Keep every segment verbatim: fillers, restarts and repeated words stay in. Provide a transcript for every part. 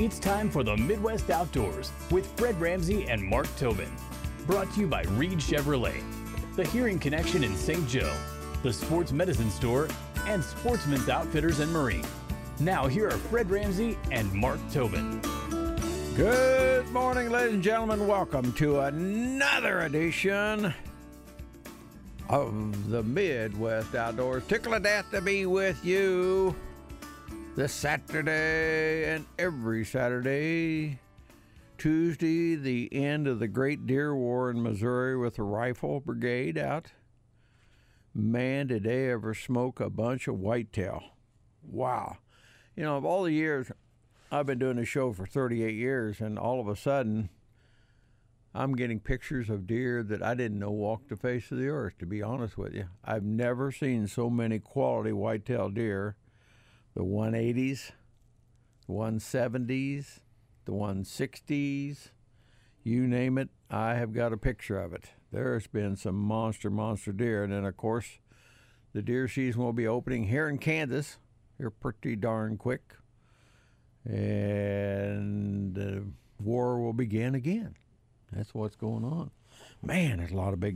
It's time for the Midwest Outdoors with Fred Ramsey and Mark Tobin. Brought to you by Reed Chevrolet, the Hearing Connection in Saint Joe, the Sports Medicine Store, and Sportsman's Outfitters and Marine. Now here are Fred Ramsey and Mark Tobin. Good morning, ladies and gentlemen. Welcome to another edition of the Midwest Outdoors. Tickle of death to be with you this Saturday and every Saturday. Tuesday, the end of the Great Deer War in Missouri with the Rifle Brigade out. Man, did they ever smoke a bunch of whitetail. Wow. You know, of all the years, I've been doing the show for thirty-eight years, and all of a sudden, I'm getting pictures of deer that I didn't know walked the face of the earth, to be honest with you. I've never seen so many quality whitetail deer. The one eighties, the one seventies, the one sixties, you name it, I have got a picture of it. There's been some monster, monster deer. And then, of course, the deer season will be opening here in Kansas here pretty darn quick. And the war will begin again. That's what's going on. Man, there's a lot of big,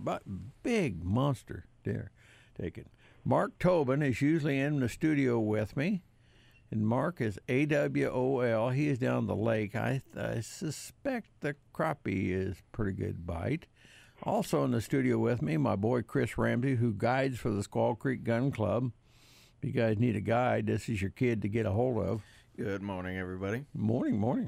big monster deer taken. Mark Tobin is usually in the studio with me, and Mark is A W O L. He is down the lake. I, I suspect the crappie is pretty good bite. Also in the studio with me, my boy Chris Ramsey, who guides for the Squaw Creek Gun Club. If you guys need a guide, this is your kid to get a hold of. Good morning, everybody. Morning, morning.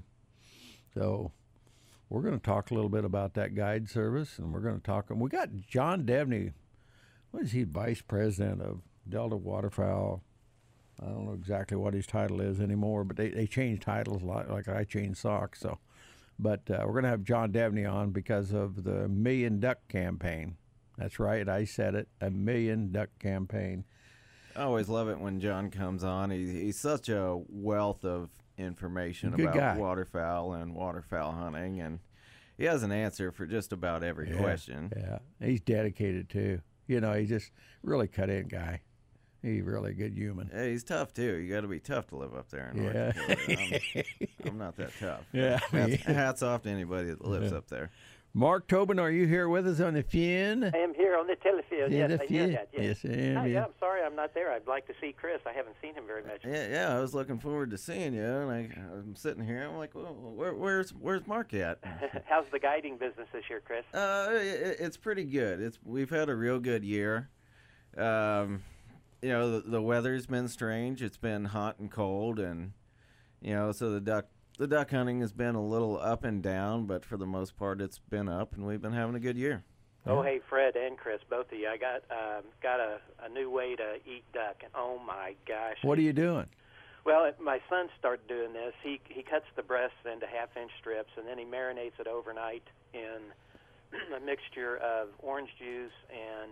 So we're going to talk a little bit about that guide service, and we're going to talk. We got John Devney. What is he, vice president of Delta Waterfowl? I don't know exactly what his title is anymore, but they, they change titles a lot, like I change socks. So, but uh, we're going to have John Devney on because of the Million Duck Campaign. That's right, I said it, a Million Duck Campaign. I always love it when John comes on. He, he's such a wealth of information Good about guy. waterfowl and waterfowl hunting, and he has an answer for just about every Yeah, question. Yeah, he's dedicated too. You know, he's just really cut-in guy. He's really a good human. Yeah, he's tough too. You got to be tough to live up there in North Yeah. Dakota. I'm, I'm not that tough. Yeah. Hats, hats off to anybody that lives Yeah. up there. Mark Tobin, are you here with us on the phone? I am here on the telephone. Yeah, Yes, the I hear phone. that. Yes. Yes, I am, Hi, yeah. yeah, I'm sorry I'm not there. I'd like to see Chris. I haven't seen him very much. Yeah, yeah. I was looking forward to seeing you, and I, I'm sitting here. I'm like, well, where, where's where's Mark at? How's the guiding business this year, Chris? Uh, it, it's pretty good. It's we've had a real good year. Um, you know, the, the weather's been strange. It's been hot and cold, and you know, so the duck the duck hunting has been a little up and down, but for the most part, it's been up, and we've been having a good year. Oh, hey, Fred and Chris, both of you. I got um, got a, a new way to eat duck, and oh my gosh! What are you doing? Well, it, my son started doing this. He he cuts the breasts into half-inch strips, and then he marinates it overnight in a mixture of orange juice and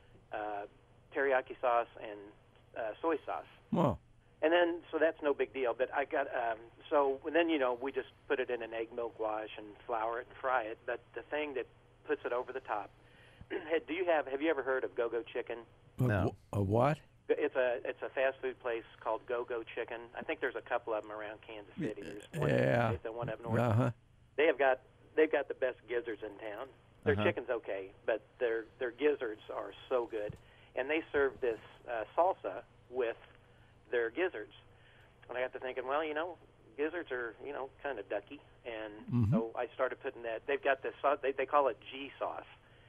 uh, teriyaki sauce and uh, soy sauce. Well, And then, so that's no big deal. But I got, um, so then, you know, we just put it in an egg milk wash and flour it and fry it. But the thing that puts it over the top, do you have, have you ever heard of Go-Go Chicken? No. A, a what? It's a it's a fast food place called Go-Go Chicken. I think there's a couple of them around Kansas City. There's one Yeah. the one up north. Uh-huh. They have got they've got the best gizzards in town. Their Uh-huh. chicken's okay, but their their gizzards are so good. And they serve this uh, salsa with their gizzards. And I got to thinking, well, you know, gizzards are, you know, kind of ducky. And Mhm. so I started putting that. They've got this sauce. They, they call it G sauce.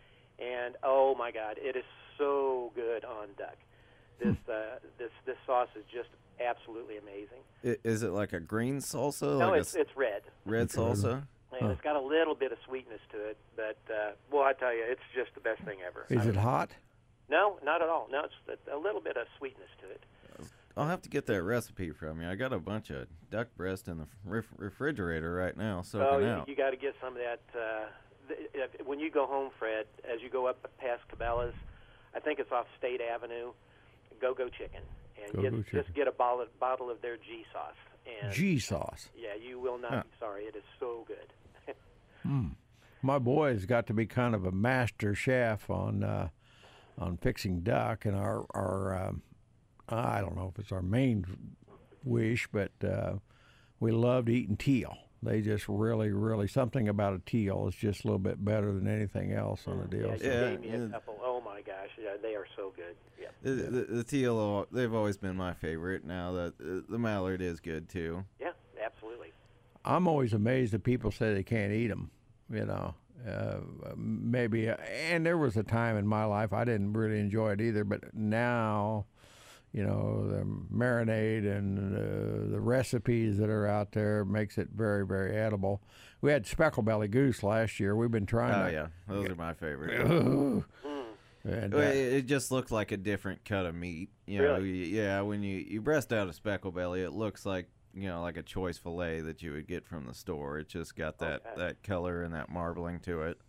And, oh, my God, it is so good on duck. This uh, this this sauce is just absolutely amazing. I- Is it like a green salsa? No, like it's a s- it's red. red salsa? And Huh. it's got a little bit of sweetness to it. But, uh, well, I tell you, it's just the best thing ever. Is I- it hot? No, not at all. No, it's a, a little bit of sweetness to it. I'll have to get that recipe from you. I got a bunch of duck breast in the ref- refrigerator right now, soaking Oh, you, out. you got to get some of that. Uh, th- if, when you go home, Fred, as you go up past Cabela's, I think it's off State Avenue, Go-Go Chicken. And Go-Go get, Chicken. just get a bottle, bottle of their G sauce. And G sauce. yeah, you will not Huh. be sorry. It is so good. Hmm. My boy's got to be kind of a master chef on uh, on fixing duck, and our our um, I don't know if it's our main wish, but uh, we loved eating teal. They just really, really, something about a teal is just a little bit better than anything else on the deal. Yeah, So. you Yeah, gave me a yeah. couple. Oh my gosh, yeah, they are so good. Yeah. The, the, the teal, they've always been my favorite. Now the the mallard is good too. Yeah, absolutely. I'm always amazed that people say they can't eat them, you know. Uh, maybe, and there was a time in my life I didn't really enjoy it either, but now, you know, the marinade and uh, the recipes that are out there makes it very, very edible. We had speckled belly goose last year. We've been trying Oh to. yeah, those are my favorite. and, Well, uh, It, it just looked like a different cut of meat. You know, Really? y- yeah. When you you breast out a speckle belly, it looks like you know like a choice fillet that you would get from the store. It just got that Okay. that color and that marbling to it.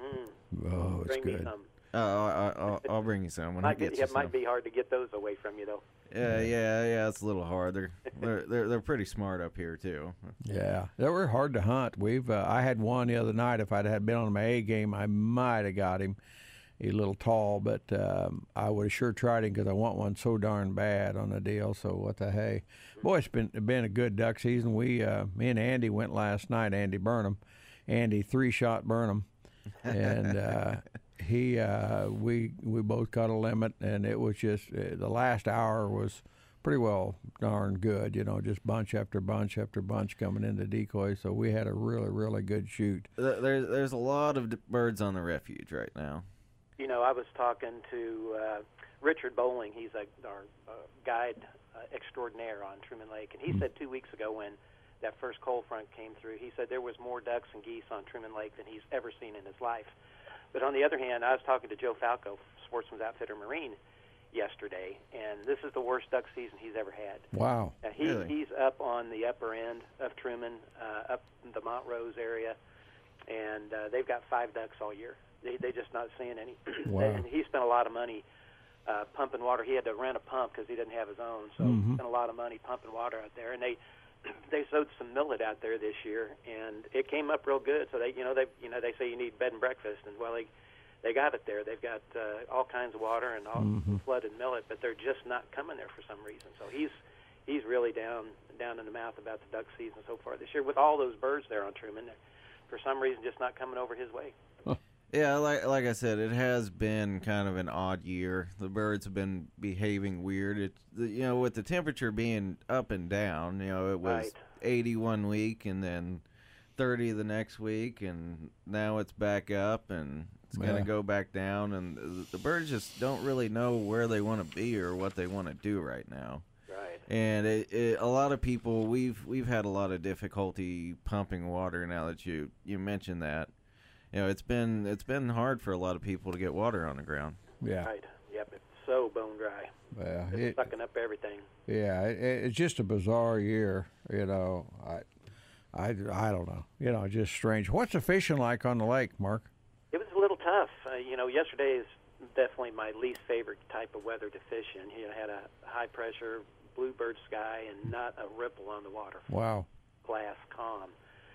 Mm. oh, it's Bring me good. some. Uh, I, I'll, I'll bring you some when I Might be, get you it might some. be hard to get those away from you, though. Yeah, yeah, yeah. It's a little hard. They're they're they're, they're pretty smart up here too. Yeah, they were hard to hunt. We've uh, I had one the other night. If I'd had been on my A game, I might have got him. He's a little tall, but um, I would have sure tried him because I want one so darn bad on the deal. So what the hey, boy, it's been been a good duck season. We uh, me and Andy went last night. Andy Burnham, Andy three shot Burnham, and uh, he uh, we we both got a limit, and it was just uh, the last hour was pretty well darn good, you know, just bunch after bunch after bunch coming into decoy. So we had a really, really good shoot. Th- There's there's a lot of d- birds on the refuge right now. You know, I was talking to uh, Richard Bowling. He's a, our uh, guide uh, extraordinaire on Truman Lake, and he said two weeks ago when that first cold front came through, he said there was more ducks and geese on Truman Lake than he's ever seen in his life. But on the other hand, I was talking to Joe Falco, Sportsman's Outfitter Marine, yesterday, and this is the worst duck season he's ever had. Wow. Now, he, Really? he's up on the upper end of Truman, uh, up in the Montrose area, and uh, they've got five ducks all year. They, they're just not seeing any. Wow. And he spent a lot of money uh, pumping water. He had to rent a pump because he didn't have his own, so Mhm. he spent a lot of money pumping water out there. And they they sowed some millet out there this year, and it came up real good. So they, you know, they, you know, they say you need bed and breakfast, and well, they they got it there. They've got uh, all kinds of water and all Mhm. flooded millet, but they're just not coming there for some reason. So he's he's really down down in the mouth about the duck season so far this year with all those birds there on Truman. They're, for some reason, just not coming over his way. Yeah, like like I said, it has been kind of an odd year. The birds have been behaving weird. It's the- you know, with the temperature being up and down. You know, it was Right. eighty one week and then thirty the next week, and now it's back up and it's Yeah. going to go back down. And the, the birds just don't really know where they want to be or what they want to do right now. Right. And it, it, a lot of people, we've we've had a lot of difficulty pumping water. Now that you you mentioned that. You know, it's been it's been hard for a lot of people to get water on the ground. Yeah. Right. Yep. It's so bone dry. Yeah. It's It, sucking up everything. yeah. It, it's just a bizarre year, you know. I, I, I don't know. You know, just strange. What's the fishing like on the lake, Mark? It was a little tough. Uh, you know, yesterday is definitely my least favorite type of weather to fish in. You know, had a high pressure bluebird sky and not a ripple on the water. Wow. Glass calm.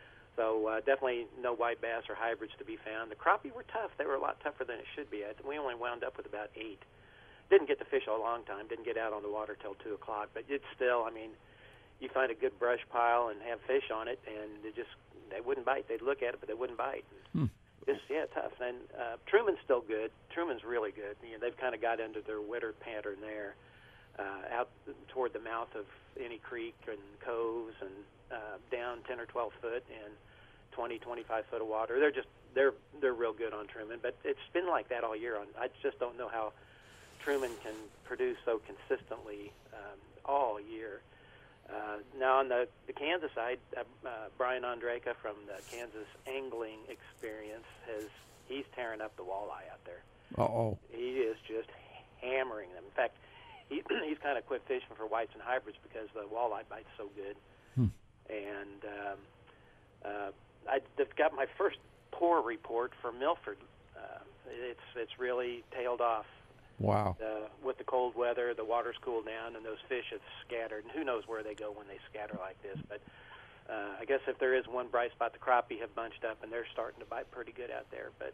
So uh, definitely no white bass or hybrids to be found. The crappie were tough. They were a lot tougher than it should be. I, we only wound up with about eight. Didn't get to fish a long time. Didn't get out on the water till two o'clock. But it's still, I mean, you find a good brush pile and have fish on it, and they just they wouldn't bite. They'd look at it, but they wouldn't bite. Hmm. Just yeah, tough. And uh, Truman's still good. Truman's really good. You know, they've kind of got into their winter pattern there, uh, out toward the mouth of any creek and coves, and uh, down ten or twelve foot and twenty, twenty-five foot of water. They're just they're they're real good on Truman. But it's been like that all year. On I just don't know how Truman can produce so consistently um, all year. Uh, now on the, the Kansas side, uh, uh, Brian Andreka from the Kansas Angling Experience has he's tearing up the walleye out there. Uh oh. He is just hammering them. In fact, he, he's kind of quit fishing for whites and hybrids because the walleye bite's so good. Hmm. And um, uh, I I've got my first pour report for Milford. Uh, it's it's really tailed off. Wow. Uh, with the cold weather, the water's cooled down, and those fish have scattered. And who knows where they go when they scatter like this? But uh, I guess if there is one bright spot, the crappie have bunched up, and they're starting to bite pretty good out there. But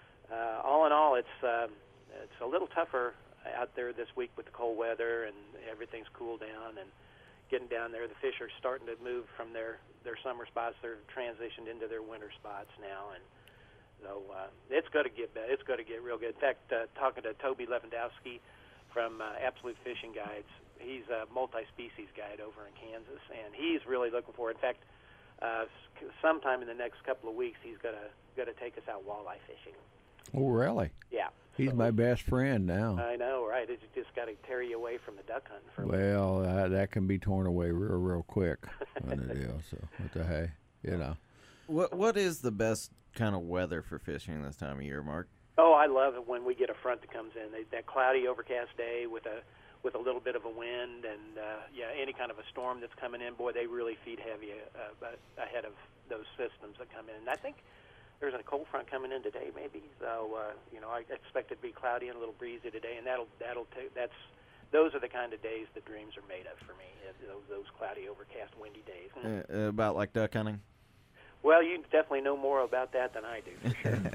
uh, all in all, it's um, it's a little tougher out there this week with the cold weather, and everything's cooled down. And getting down there. The fish are starting to move from their, their summer spots. They're transitioned into their winter spots now, and so uh, it's going to get better. It's going to get real good. In fact, uh, talking to Toby Lewandowski from uh, Absolute Fishing Guides, he's a multi-species guide over in Kansas, and he's really looking forward. In fact, uh, sometime in the next couple of weeks, he's going to going to take us out walleye fishing. Oh, really? Yeah. He's so, my best friend now. I know, right? It's just got to tear you away from the duck hunting for a Well, uh, that can be torn away real, real quick on the deal. So, what the hey, you know. What What is the best kind of weather for fishing this time of year, Mark? Oh, I love it when we get a front that comes in. They, that cloudy, overcast day with a with a little bit of a wind, and uh, yeah, any kind of a storm that's coming in. Boy, they really feed heavy uh, ahead of those systems that come in. And I think there's a cold front coming in today, maybe. So uh, you know, I expect it to be cloudy and a little breezy today, and that'll that'll take that's. Those are the kind of days the dreams are made of for me. Those, those cloudy, overcast, windy days. Uh, about like duck hunting. Well, you definitely know more about that than I do, for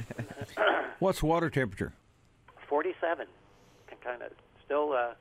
sure. What's water temperature? forty-seven. Kind of still, uh,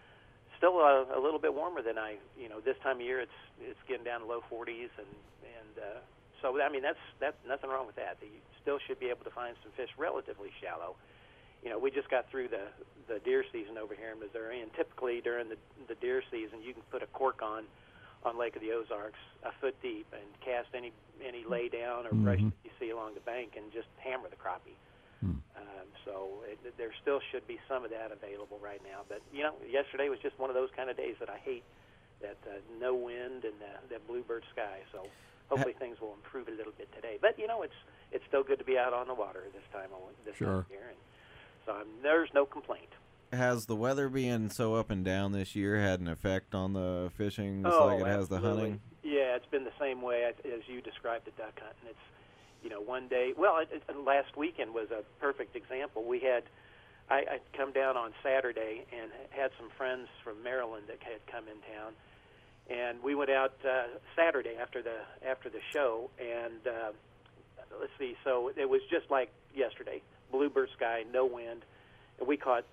still a, a little bit warmer than I. You know, this time of year, it's it's getting down to low forties, and and uh, so I mean that's that's nothing wrong with that. You still should be able to find some fish relatively shallow. You know, we just got through the the deer season over here in Missouri, and typically during the the deer season, you can put a cork on. on Lake of the Ozarks, a foot deep, and cast any any lay down or Mm-hmm. brush that you see along the bank and just hammer the crappie. Mm. Um, so it, there still should be some of that available right now. But, you know, yesterday was just one of those kind of days that I hate, that uh, no wind and uh, that bluebird sky. So hopefully things will improve a little bit today. But, you know, it's it's still good to be out on the water this time of, this Sure. time of year. And so um, there's no complaint. Has the weather being so up and down this year had an effect on the fishing, just Oh, like it has the absolutely. hunting? Yeah, it's been the same way as as you described the duck hunting. It's, you know, one day. Well, it, it, last weekend was a perfect example. We had, I, I'd come down on Saturday and had some friends from Maryland that had come in town, and we went out uh, Saturday after the after the show, and uh, let's see. So it was just like yesterday, bluebird sky, no wind, and we caught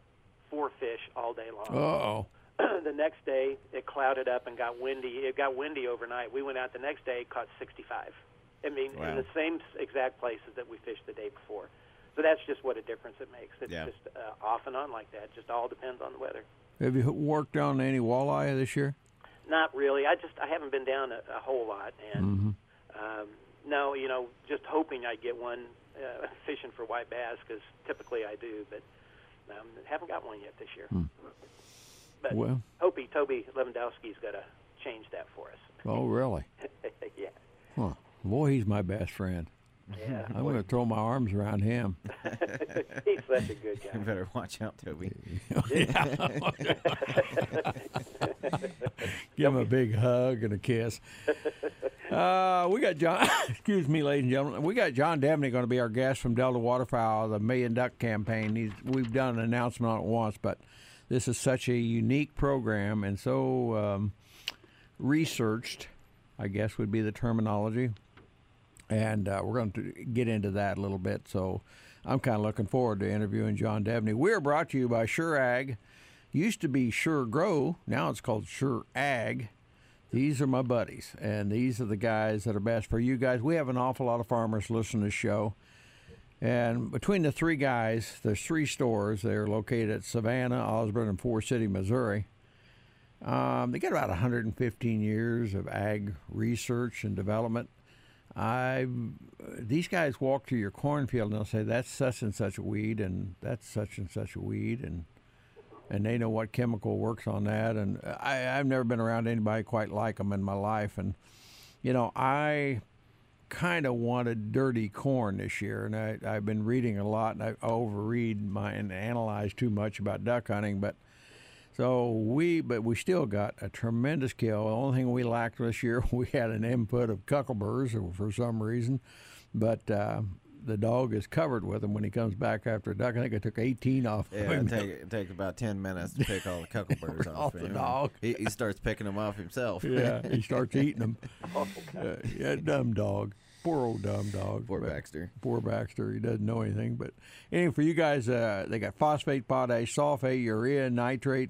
four fish all day long. Uh-oh. The next day, it clouded up and got windy. It got windy overnight. We went out the next day, caught sixty-five. I mean, Wow. in the same exact places that we fished the day before. So that's just what a difference it makes. It's Yeah. just uh, off and on like that. Just all depends on the weather. Have you worked on any walleye this year? Not really. I just I haven't been down a, a whole lot, and Mm-hmm. um, no, you know, just hoping I get one uh, fishing for white bass, because typically I do, but um, haven't got one yet this year. Hmm. But Well. Toby, Toby Lewandowski's got to change that for us. Oh, really? Yeah. Huh. Boy, he's my best friend. Yeah. I'm going to throw my arms around him. He's such a good You guy. better watch out, Toby. Give him a big hug and a kiss. Uh, we got John, excuse me, ladies and gentlemen. We got John Dabney going to be our guest from Delta Waterfowl, the Million Duck Campaign. He's, we've done an announcement on it once, but this is such a unique program and so um, researched, I guess would be the terminology. And uh, we're going to get into that a little bit. So I'm kind of looking forward to interviewing John Dabney. We're brought to you by Sure Ag. Used to be Sure Grow. Now it's called Sure Ag. These are my buddies, and these are the guys that are best for you guys. We have an awful lot of farmers listen to the show. And between the three guys, there's three stores. They're located at Savannah, Osborne, and Forest City, Missouri. Um, they got about one hundred fifteen years of ag research and development. I these guys walk to your cornfield and they'll say that's such and such a weed and that's such and such a weed, and and they know what chemical works on that. And I, I've never been around anybody quite like them in my life. And you know, I kind of wanted dirty corn this year, and I, I've been reading a lot, and I overread my and analyze too much about duck hunting, but. So we, but we still got a tremendous kill. The only thing we lacked this year, we had an input of cuckleburs for some reason, but uh, the dog is covered with them when he comes back after a duck. I think I took eighteen off. Yeah, of him. it, take, it takes about ten minutes to pick all the cuckleburs off, Off the him. dog. He, he starts picking them off himself. Yeah, he starts eating them. Uh, yeah, dumb dog. Poor old dumb dog. Poor But- Baxter. Poor Baxter. He doesn't know anything. But anyway, for you guys, uh, they got phosphate, potash, sulfate, urea, nitrate,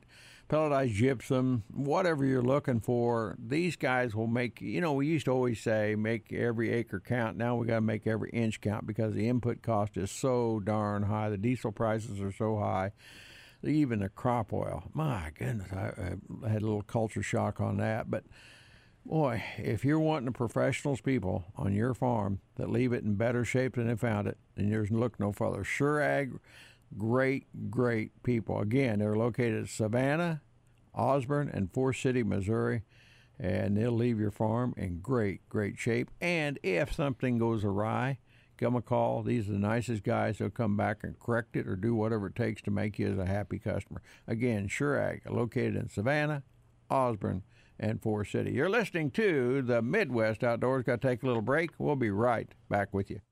pelletized gypsum, whatever you're looking for, these guys will make, you know, we used to always say make every acre count. Now we got to make every inch count because the input cost is so darn high. The diesel prices are so high. Even the crop oil, my goodness, I, I had a little culture shock on that. But boy, if you're wanting the professionals people on your farm that leave it in better shape than they found it, then you look no further. Sure Ag, great, great people. Again, they're located at Savannah, Osborne, and Forest City, Missouri, and they'll leave your farm in great, great shape. And if something goes awry, give them a call. These are the nicest guys. They'll come back and correct it or do whatever it takes to make you as a happy customer. Again, Sure Ag, located in Savannah, Osborne, and Forest City. You're listening to the Midwest Outdoors. Got to take a little break. We'll be right back with you.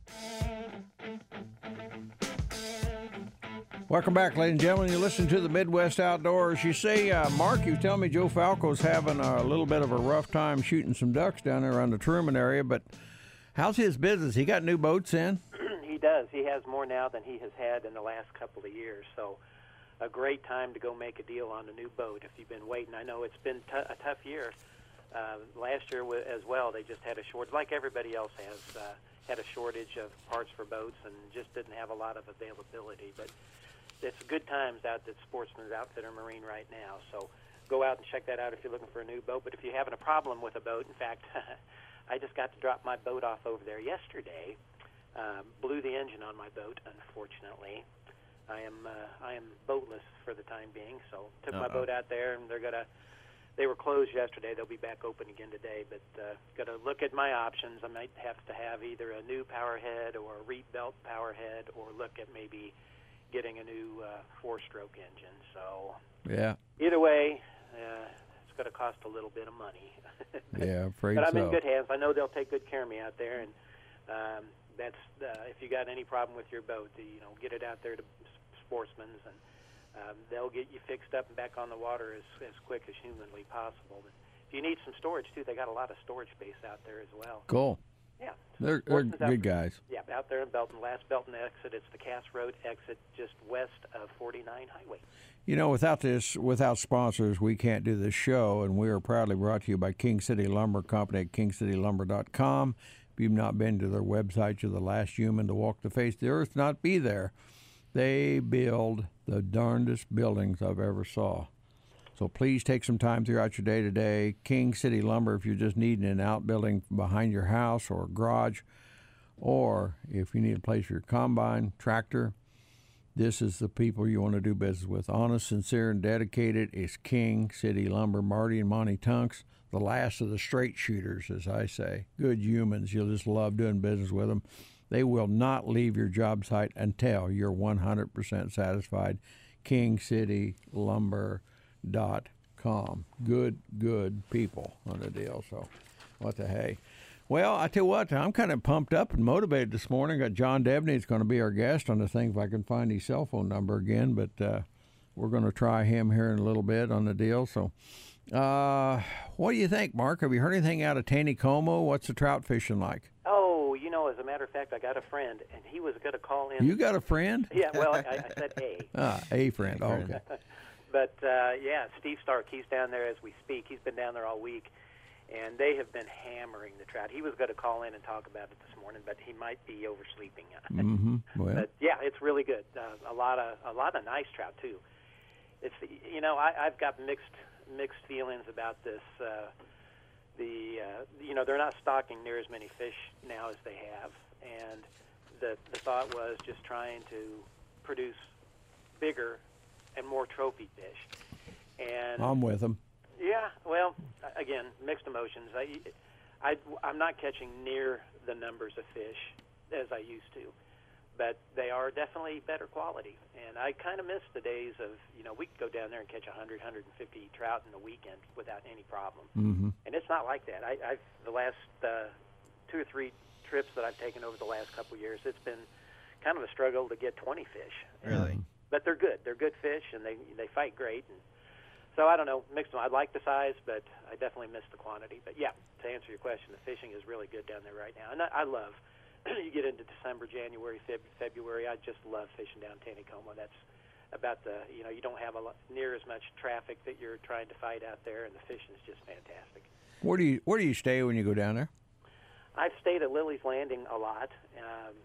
Welcome back, ladies and gentlemen. You listen to the Midwest Outdoors. You say, uh, Mark, you tell me Joe Falco's having a little bit of a rough time shooting some ducks down there around the Truman area, but how's his business? He got new boats in? He does. He has more now than he has had in the last couple of years. So a great time to go make a deal on a new boat if you've been waiting. I know it's been t- a tough year. Uh, last year w- as well, they just had a shortage, like everybody else has, uh, had a shortage of parts for boats and just didn't have a lot of availability. But it's good times out at Sportsman's Outfitter Marine right now. So go out and check that out if you're looking for a new boat. But if you're having a problem with a boat, in fact, I just got to drop my boat off over there yesterday. Uh, blew the engine on my boat, unfortunately. I am uh, I am boatless for the time being, so took Uh-oh. my boat out there, and they're gonna. They were closed yesterday. They'll be back open again today, but uh, got to look at my options. I might have to have either a new power head or a reed belt power head, or look at maybe getting a new uh, four-stroke engine. So yeah. Either way, uh, it's going to cost a little bit of money. but, yeah, afraid But I'm so. in good hands. I know they'll take good care of me out there, and um, that's uh, if you got any problem with your boat, you know, get it out there to Sportsman's, and um, they'll get you fixed up and back on the water as as quick as humanly possible. But if you need some storage too, they got a lot of storage space out there as well. Cool. Yeah, they're, they're good guys. Yeah, out there in Belton, last Belton exit. It's the Cass Road exit, just west of forty-nine Highway. You know, without this, without sponsors, we can't do this show, and we are proudly brought to you by King City Lumber Company at king city lumber dot com. If you've not been to their website, you're the last human to walk the face of the earth, not be there. They build the darndest buildings I've ever saw. So please take some time throughout your day today. King City Lumber, if you're just needing an outbuilding behind your house or garage, or if you need a place for your combine, tractor, this is the people you want to do business with. Honest, sincere, and dedicated is King City Lumber. Marty and Monty Tunks, the last of the straight shooters, as I say. Good humans. You'll just love doing business with them. They will not leave your job site until you're one hundred percent satisfied. king city lumber dot com. Good, good people on the deal. So what the hey. Well, I tell you what, I'm kind of pumped up and motivated this morning. Got John Debney. He's going to be our guest on the thing if I can find his cell phone number again. But uh, we're going to try him here in a little bit on the deal. So uh, what do you think, Mark? Have you heard anything out of Taneycomo? What's the trout fishing like? Oh, you know, as a matter of fact, I got a friend, and he was going to call in. You got a friend? Yeah, well, I, I said a. Ah, a friend. Oh, okay. But, uh, yeah, Steve Stark, he's down there as we speak. He's been down there all week, and they have been hammering the trout. He was going to call in and talk about it this morning, but he might be oversleeping. mm-hmm. Well. But, yeah, it's really good. Uh, a lot of a lot of nice trout, too. It's You know, I, I've got mixed mixed feelings about this. Uh, the uh, you know, they're not stocking near as many fish now as they have, and the the thought was just trying to produce bigger and more trophy fish. And I'm with them. Yeah, well, again, mixed emotions. I, I, I'm not catching near the numbers of fish as I used to, but they are definitely better quality. And I kind of miss the days of, you know, we could go down there and catch one hundred, one hundred fifty trout in a weekend without any problem. Mm-hmm. And it's not like that. I, I've the last uh, two or three trips that I've taken over the last couple of years, it's been kind of a struggle to get twenty fish. Really? But they're good. They're good fish, and they they fight great. And so I don't know, mixed them. I like the size, but I definitely miss the quantity. But yeah, to answer your question, the fishing is really good down there right now, and I, I love. You get into December, January, Feb, February. I just love fishing down Taneycomo. That's about the, you know, you don't have a lot, near as much traffic that you're trying to fight out there, and the fishing is just fantastic. Where do you Where do you stay when you go down there? I've stayed at Lily's Landing a lot, um,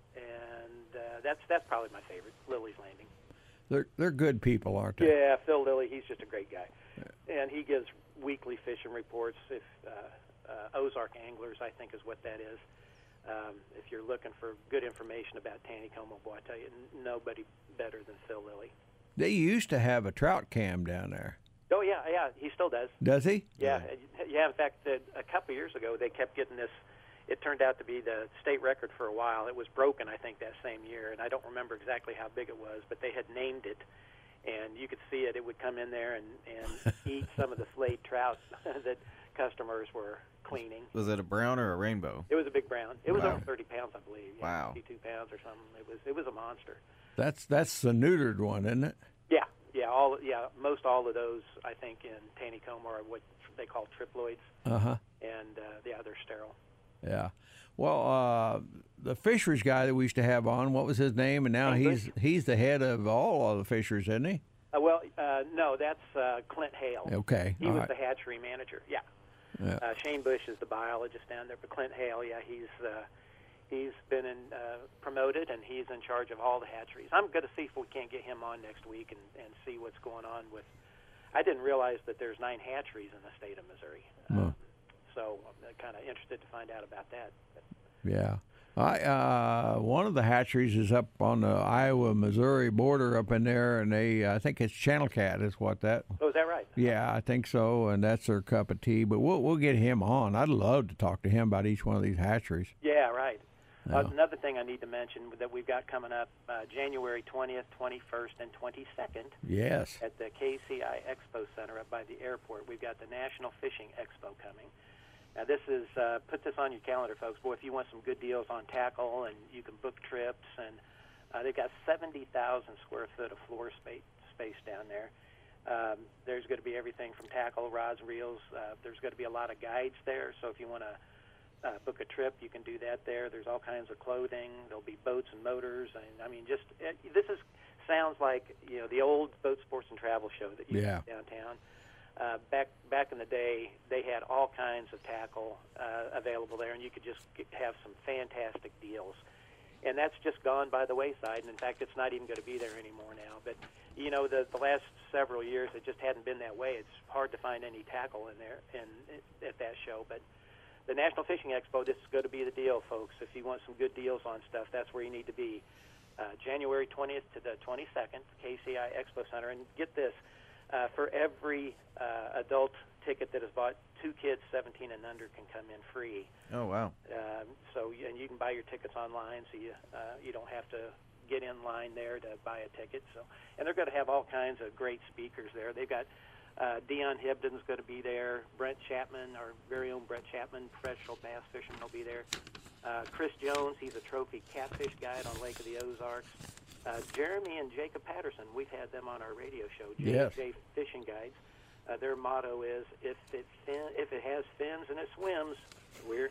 and uh, that's that's probably my favorite, Lily's Landing. They're they're good people, aren't they? Yeah, Phil Lilly, he's just a great guy, yeah. And he gives weekly fishing reports. If uh, uh, Ozark Anglers, I think, is what that is. Um, if you're looking for good information about Taneycomo, boy, I tell you, n- nobody better than Phil Lilly. They used to have a trout cam down there. Oh yeah, yeah, he still does. Does he? Yeah, yeah. In fact, uh, a couple of years ago, they kept getting this. It turned out to be the state record for a while. It was broken, I think, that same year, and I don't remember exactly how big it was, but they had named it, and you could see it. It would come in there and, and eat some of the flayed trout that customers were cleaning. Was it a brown or a rainbow? It was a big brown. It was Wow. over thirty pounds, I believe. Yeah, Wow. fifty-two pounds or something. It was it was a monster. That's that's the neutered one, isn't it? Yeah, yeah, all yeah, most all of those I think in Taneycomo are what they call triploids, Uh huh. and uh, the other sterile. Yeah. Well, uh, the fisheries guy that we used to have on, what was his name? And now Hank he's Bush. he's the head of all of the fisheries, isn't he? Uh, well, uh, no, that's uh, Clint Hale. Okay. He all was right. the hatchery manager. Yeah. Yeah. Uh, Shane Bush is the biologist down there, but Clint Hale, yeah, he's uh, he's been in, uh, promoted, and he's in charge of all the hatcheries. I'm going to see if we can't get him on next week and, and see what's going on with. I didn't realize that there's nine hatcheries in the state of Missouri, Huh. um, so I'm kind of interested to find out about that. But, Yeah. I uh, one of the hatcheries is up on the Iowa-Missouri border up in there, and they I think it's Channel Cat is what that. oh, is that right? Yeah, I think so, and that's their cup of tea. But we'll we'll get him on. I'd love to talk to him about each one of these hatcheries. Yeah, right. Yeah. Uh, another thing I need to mention that we've got coming up uh, January twentieth, twenty-first, and twenty-second Yes. at the K C I Expo Center up by the airport. We've got the National Fishing Expo coming. Now, this is, uh, put this on your calendar, folks. Boy, if you want some good deals on tackle, and you can book trips, and uh, they've got seventy thousand square foot of floor space, space down there. Um, there's going to be everything from tackle, rods, reels. Uh, there's going to be a lot of guides there, so if you want to uh, book a trip, you can do that there. There's all kinds of clothing. There'll be boats and motors, and I mean, just it, this is sounds like you know the old boat sports and travel show that you Yeah. see downtown. Uh, back back in the day, they had all kinds of tackle uh, available there, and you could just get, have some fantastic deals. And that's just gone by the wayside, and in fact, it's not even going to be there anymore now. But you know, the the last several years, it just hadn't been that way. It's hard to find any tackle in there and at that show. But the National Fishing Expo, this is going to be the deal, folks. If you want some good deals on stuff, that's where you need to be. Uh, January twentieth to the twenty-second, K C I Expo Center, and get this. Uh, for every uh, adult ticket that is bought, two kids seventeen and under can come in free. Oh, wow. Um, so, and you can buy your tickets online, so you uh, you don't have to get in line there to buy a ticket. So, and they're going to have all kinds of great speakers there. They've got uh, Dion Hibden's going to be there. Brent Chapman, our very own Brent Chapman, professional bass fisherman, will be there. Uh, Chris Jones, he's a trophy catfish guide on Lake of the Ozarks. Uh, Jeremy and Jacob Patterson, we've had them on our radio show, J Yes. J Fishing Guides. Uh, their motto is, if it fin- if it has fins and it swims, we're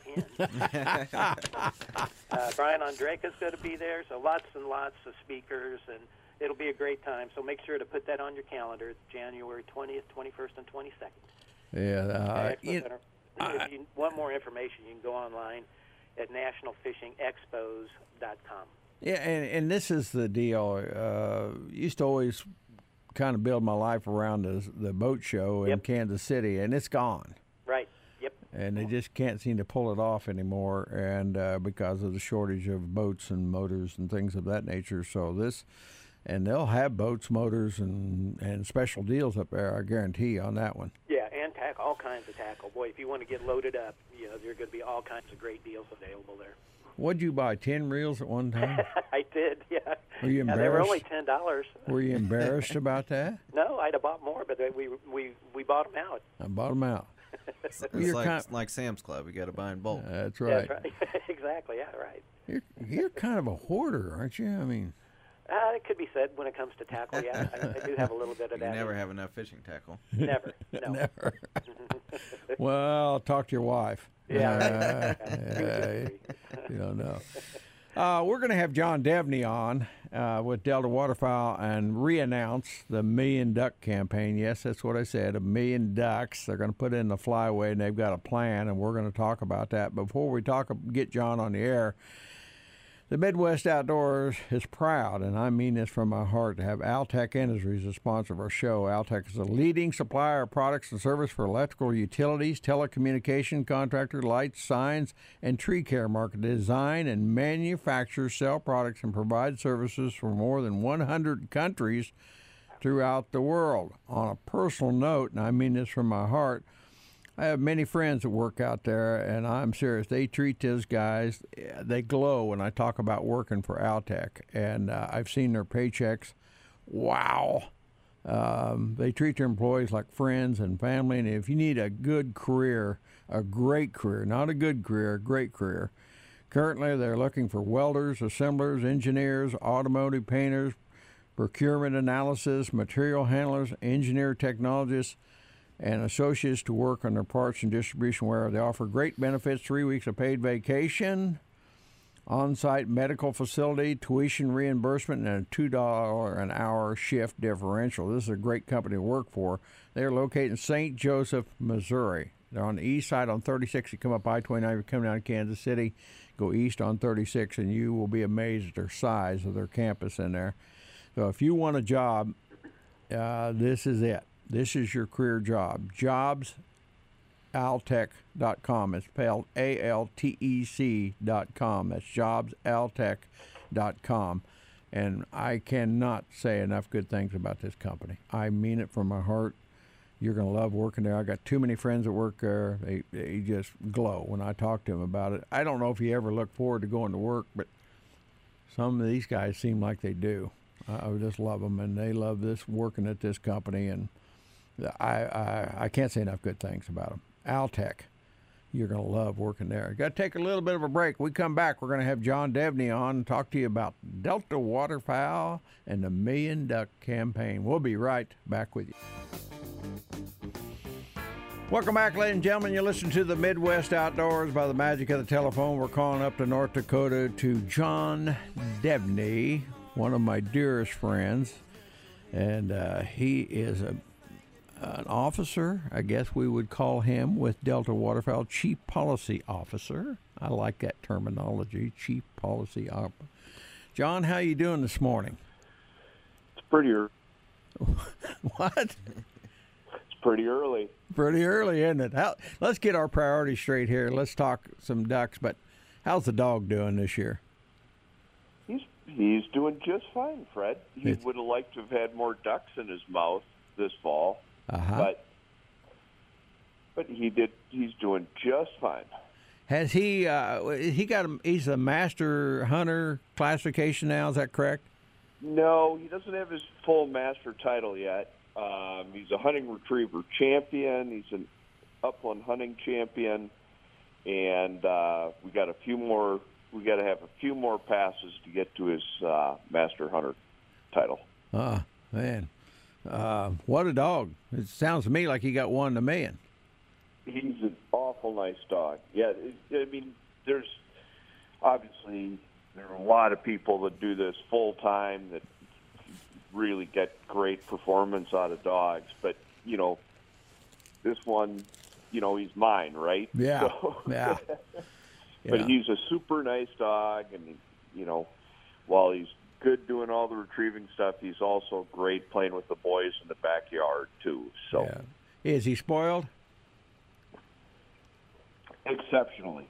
in. uh, Brian Andreka's going to be there, so lots and lots of speakers, and it'll be a great time. So make sure to put that on your calendar, January twentieth, twenty-first, and twenty-second. Yeah. Uh, Expo you- Center. If you want more information, you can go online at national fishing expos dot com. Yeah, and, and this is the deal. Uh, used to always kind of build my life around the, the boat show in Yep. Kansas City, and it's gone. Right. Yep. And they just can't seem to pull it off anymore, and uh, because of the shortage of boats and motors and things of that nature. So this, and they'll have boats, motors, and, and special deals up there, I guarantee, on that one. Yeah, and tackle, all kinds of tackle. Boy, if you want to get loaded up, you know, there are going to be all kinds of great deals available there. What'd you buy, ten reels at one time? I did, yeah. Were you Yeah, they were only embarrassed? ten dollars. Were you embarrassed about that? No, I'd have bought more, but they, we we we bought them out. I bought them out. It's You're like, kind- like Sam's Club. You got to buy in bulk. That's right. That's right. Exactly. Yeah, right. You're, you're kind of a hoarder, aren't you? I mean, Uh, it could be said when it comes to tackle. Yeah, I, I do have a little bit of You that. never have enough fishing tackle. Never. No. never. Well, talk to your wife. Yeah. Uh, yeah, you don't know. Uh, we're going to have John Devney on uh, with Delta Waterfowl and re-announce the Million Duck campaign. Yes, that's what I said, a million ducks. They're going to put in the flyway, and they've got a plan, and we're going to talk about that. Before we talk, get John on the air, the Midwest Outdoors is proud, and I mean this from my heart, to have Altec Industries as a sponsor of our show. Altec is a leading supplier of products and service for electrical utilities, telecommunication contractor, lights, signs, and tree care market. Design and manufacture, sell products, and provide services for more than one hundred countries throughout the world. On a personal note, and I mean this from my heart, I have many friends that work out there, and I'm serious. They treat those guys, they glow when I talk about working for Altec. And uh, I've seen their paychecks. Wow. Um, they treat their employees like friends and family. And if you need a good career, a great career, not a good career, a great career, currently they're looking for welders, assemblers, engineers, automotive painters, procurement analysis, material handlers, engineer technologists, and associates to work on their parts and distribution where they offer great benefits, three weeks of paid vacation, on-site medical facility, tuition reimbursement, and a two dollars an hour shift differential. This is a great company to work for. They're located in Saint Joseph, Missouri. They're on the east side on thirty-six. You come up I twenty-nine, you're coming out of Kansas City, go east on thirty-six, and you will be amazed at their size of their campus in there. So if you want a job, uh, this is it. This is your career job. jobs altec dot com. It's spelled A L T E C dot com. That's jobs altec dot com. And I cannot say enough good things about this company. I mean it from my heart. You're going to love working there. I got too many friends that work there. They, they just glow when I talk to them about it. I don't know if you ever look forward to going to work, but some of these guys seem like they do. I, I just love them, and they love this working at this company. And I, I I can't say enough good things about them. Altec, you're going to love working there. Got to take a little bit of a break. We come back, we're going to have John Devney on and talk to you about Delta Waterfowl and the Million Duck campaign. We'll be right back with you. Welcome back, ladies and gentlemen. You listen to the Midwest Outdoors by the magic of the telephone. We're calling up to North Dakota to John Devney, one of my dearest friends. And uh, he is a an officer, I guess we would call him, with Delta Waterfowl, Chief Policy Officer. I like that terminology, Chief Policy Officer. John, how you doing this morning? It's pretty early. What? It's pretty early. Pretty early, isn't it? How, let's get our priorities straight here. Let's talk some ducks, but how's the dog doing this year? He's he's doing just fine, Fred. He It's- would have liked to have had more ducks in his mouth this fall. Uh-huh. But but he did. He's doing just fine. Has he? Uh, he got a, he's a master hunter classification now. Is that correct? No, he doesn't have his full master title yet. Um, he's a hunting retriever champion. He's an upland hunting champion, and uh, we got a few more. We got to have a few more passes to get to his uh, master hunter title. Ah, man. Uh, what a dog. It sounds to me like he got one in a million. He's an awful nice dog. Yeah, it, I mean, there's obviously there are a lot of people that do this full time that really get great performance out of dogs. But, you know, this one, you know, he's mine, right? Yeah, So, yeah. But Yeah. he's a super nice dog, and, you know, while he's good doing all the retrieving stuff, he's also great playing with the boys in the backyard, too. So Yeah. Is he spoiled? exceptionally.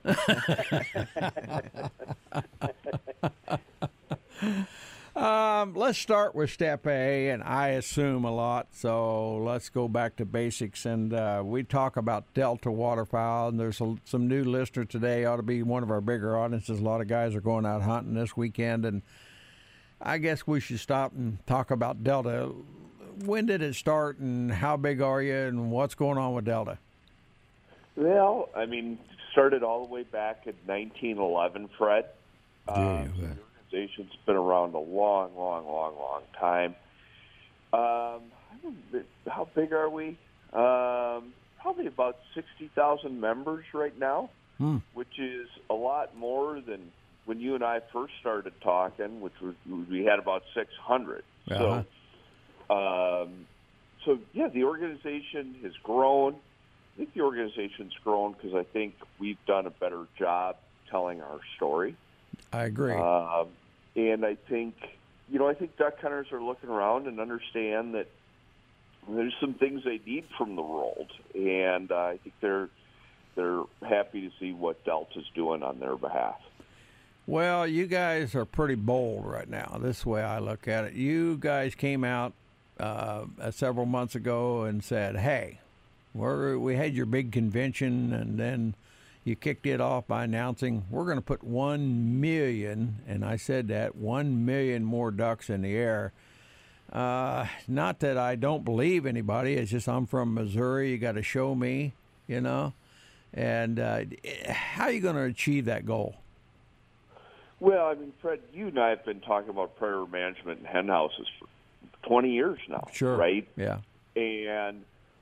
Um, let's start with step A, and I assume a lot, so let's go back to basics. And uh, we talk about Delta Waterfowl, and there's a, some new listeners today. Ought to be one of our bigger audiences. A lot of guys are going out hunting this weekend, and I guess we should stop and talk about Delta. When did it start, and how big are you, and what's going on with Delta? Well, I mean, started all the way back in nineteen eleven, Fred. Yeah, Um, yeah. the organization's been around a long, long, long, long time. Um, I don't know, how big are we? Um, probably about sixty thousand members right now, Hmm. which is a lot more than when you and I first started talking, which was we had about six hundred. Uh-huh. So, um, so yeah, the organization has grown. I think the organization's grown because I think we've done a better job telling our story. I agree. Um, and I think, you know, I think duck hunters are looking around and understand that there's some things they need from the world, and uh, I think they're they're happy to see what Delta's doing on their behalf. Well, you guys are pretty bold right now. This way I look at it. You guys came out uh, several months ago and said, "Hey, we're, we had your big convention," and then you kicked it off by announcing we're going to put one million, and I said that one million more ducks in the air. Uh, not that I don't believe anybody. It's just I'm from Missouri. You got to show me, you know. And uh, how are you going to achieve that goal? Well, I mean, Fred, you and I have been talking about predator management and hen houses for twenty years now, sure. right? Yeah. And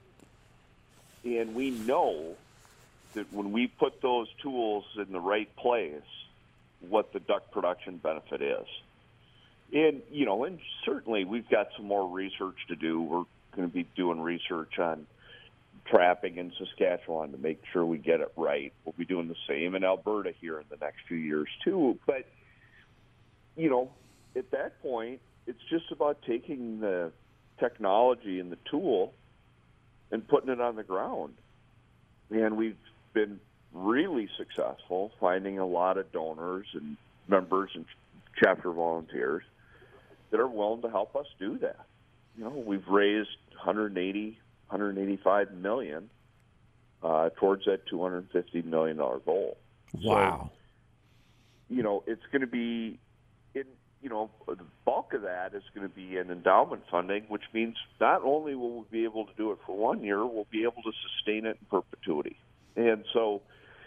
and we know that when we put those tools in the right place, what the duck production benefit is. And, you know, and certainly we've got some more research to do. We're going to be doing research on trapping in Saskatchewan to make sure we get it right. We'll be doing the same in Alberta here in the next few years, too. But, you know, at that point, it's just about taking the technology and the tool and putting it on the ground. And we've been really successful finding a lot of donors and members and chapter volunteers that are willing to help us do that. You know, we've raised one hundred eighty, one hundred eighty-five million uh, towards that two hundred fifty million dollars goal. Wow. So, you know, it's going to be, in, you know, the bulk of that is going to be in endowment funding, which means not only will we be able to do it for one year, we'll be able to sustain it in perpetuity. And so,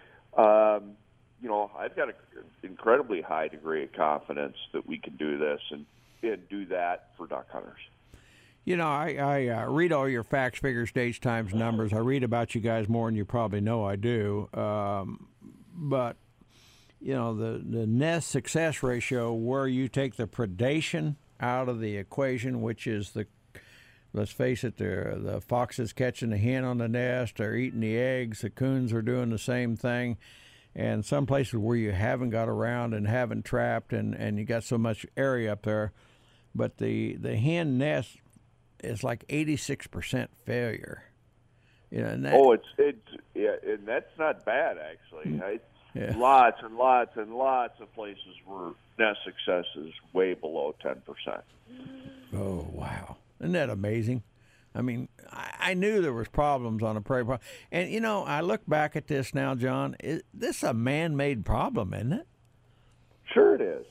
um, you know, I've got an incredibly high degree of confidence that we can do this and, and do that for duck hunters. You know, I, I uh, read all your facts, figures, dates, times, numbers. I read about you guys more than you probably know I do. Um, but, you know, the, the nest success ratio where you take the predation out of the equation, which is the, let's face it, the, the foxes catching the hen on the nest, they're eating the eggs, the coons are doing the same thing. And some places where you haven't got around and haven't trapped and, and you got so much area up there. But the, the hen nest is like eighty-six percent failure. You know, and that, oh, it's it's yeah, and that's not bad actually. Right? Yeah. Lots and lots and lots of places where nest success is way below ten percent. Oh wow, isn't that amazing? I mean, I, I knew there was problems on the prairie, pro- and you know, I look back at this now, John. Is this a man-made problem, isn't it? Sure, it is.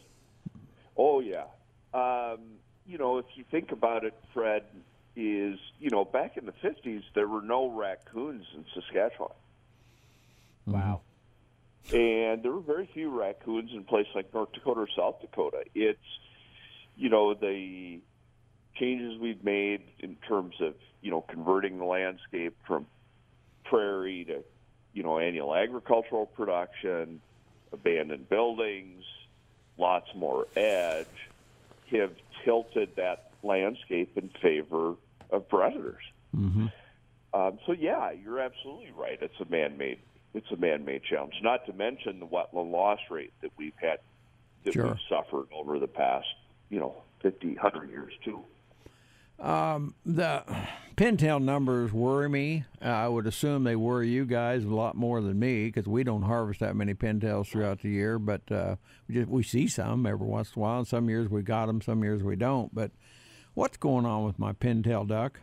Oh yeah. Um, you know, if you think about it, Fred, is, you know, back in the fifties, there were no raccoons in Saskatchewan. Wow. And there were very few raccoons in places like North Dakota or South Dakota. It's, you know, the changes we've made in terms of, you know, converting the landscape from prairie to, you know, annual agricultural production, abandoned buildings, lots more edge, have tilted that landscape in favor of predators. Mm-hmm. Um, so yeah, you're absolutely right. It's a man-made, it's a man-made challenge. Not to mention the wetland loss rate that we've had, that Sure. we've suffered over the past, you know, fifty, one hundred years too. Um, the pintail numbers worry me. Uh, I would assume they worry you guys a lot more than me because we don't harvest that many pintails throughout the year. But uh, we just we see some every once in a while. And some years we got them, some years we don't. But what's going on with my pintail duck?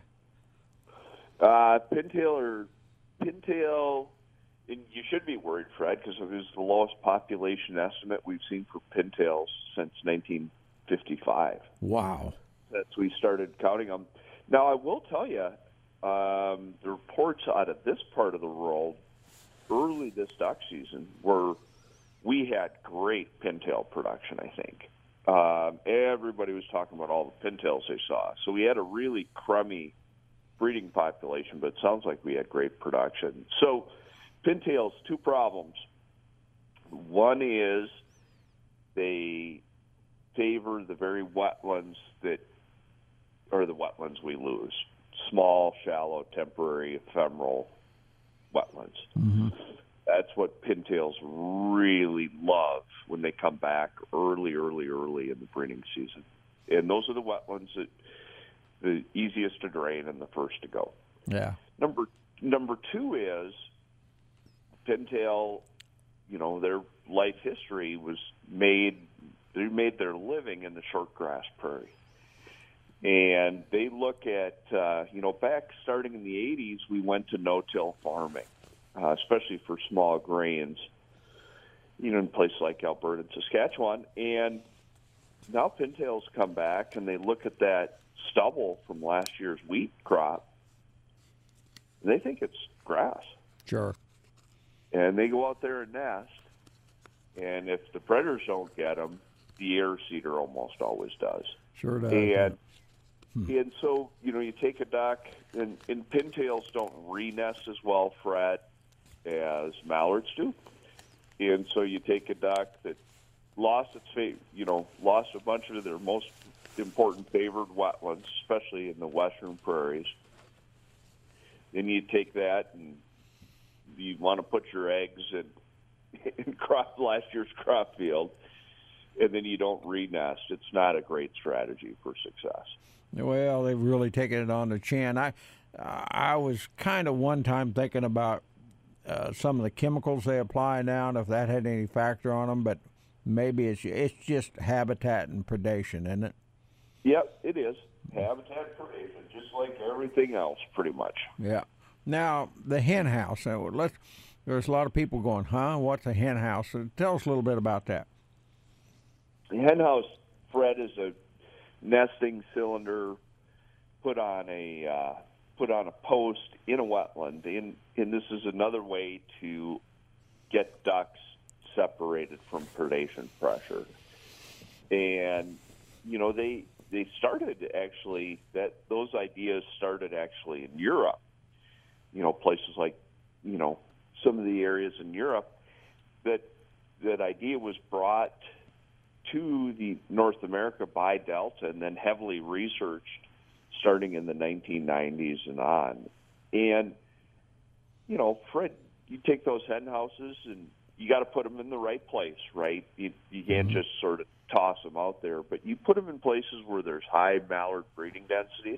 Uh, pintail or pintail, and you should be worried, Fred, because it was the lowest population estimate we've seen for pintails since nineteen fifty-five. Wow. Since we started counting them. Now, I will tell you, um, the reports out of this part of the world early this duck season were we had great pintail production, I think. Um, everybody was talking about all the pintails they saw. So we had a really crummy breeding population, but it sounds like we had great production. So pintails, two problems. One is they favor the very wetlands that are the wetlands we lose. Small, shallow, temporary, ephemeral wetlands. Mm-hmm. That's what pintails really love when they come back early, early, early in the breeding season. And those are the wetlands that the easiest to drain and the first to go. Yeah. Number number two is pintail, you know, their life history was made, they made their living in the shortgrass prairie. And they look at, uh, you know, back starting in the eighties, we went to no-till farming, uh, especially for small grains, you know, in places like Alberta and Saskatchewan. And now pintails come back and they look at that stubble from last year's wheat crop, and they think it's grass. Sure. And they go out there and nest, and if the predators don't get them, the air seeder almost always does. Sure does. And hmm. and so, you know, you take a duck, and, and pintails don't re-nest as well, Fred, as mallards do. And so you take a duck that lost its, fa- you know, lost a bunch of their most important favored wetlands, especially in the western prairies. Then you take that and you want to put your eggs in, in crop last year's crop field, and then you don't re-nest. It's not a great strategy for success. Well, they've really taken it on the chin. I, I was kind of one time thinking about uh, some of the chemicals they apply now, and if that had any factor on them, but maybe it's it's just habitat and predation, isn't it? Yep, it is. Habitat predation, just like everything else, pretty much. Yeah. Now, the hen house. So let's, there's a lot of people going, huh, what's a hen house? So tell us a little bit about that. The hen house, Fred, is a nesting cylinder put on a uh, put on a post in a wetland, and, and this is another way to get ducks separated from predation pressure. And you know, they they started actually that those ideas started actually in Europe. You know, places like, you know, some of the areas in Europe that that idea was brought to the North America by Delta and then heavily researched starting in the nineteen nineties and on. And, you know, Fred, you take those hen houses and you got to put them in the right place, right? You, you can't just sort of toss them out there, but you put them in places where there's high mallard breeding densities,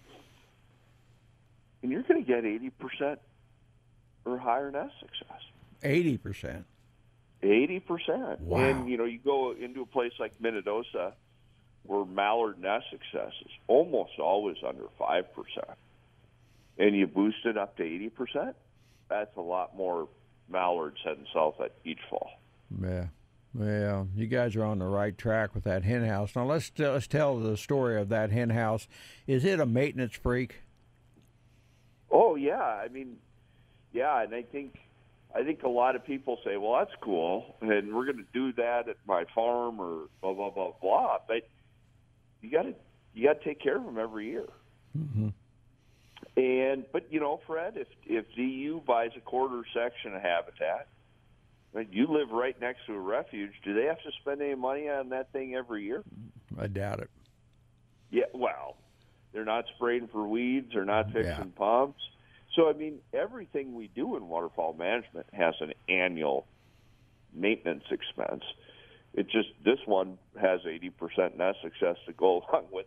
and you're going to get eighty percent or higher nest success. eighty percent? eighty percent. Wow. And, you know, you go into a place like Minnedosa where mallard nest success is almost always under five percent, and you boost it up to eighty percent, that's a lot more mallards heading south at each fall. Yeah. Well, you guys are on the right track with that hen house. Now, let's, let's tell the story of that hen house. Is it a maintenance freak? Oh, yeah. I mean, yeah, and I think I think a lot of people say, well, that's cool, and we're going to do that at my farm or blah, blah, blah, blah. But you got to you got to take care of them every year. Mm-hmm. And but, you know, Fred, if, if D U buys a quarter section of habitat, right, you live right next to a refuge, do they have to spend any money on that thing every year? I doubt it. Yeah, well, they're not spraying for weeds. They're not fixing Yeah. pumps. So, I mean, everything we do in waterfowl management has an annual maintenance expense. It just, this one has eighty percent nest success to go along with.